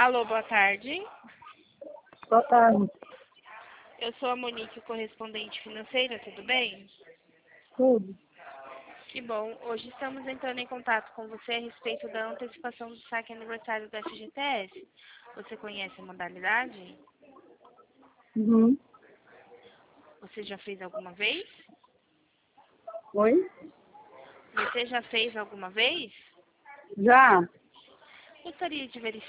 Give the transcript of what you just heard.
Alô, boa tarde. Boa tarde. Eu sou a Monique, correspondente financeira, tudo bem? Tudo. Que bom. Hoje estamos entrando em contato com você a respeito da antecipação do saque aniversário do FGTS. Você conhece a modalidade? Uhum. Você já fez alguma vez? Oi? Você já fez alguma vez? Já? Gostaria de verificar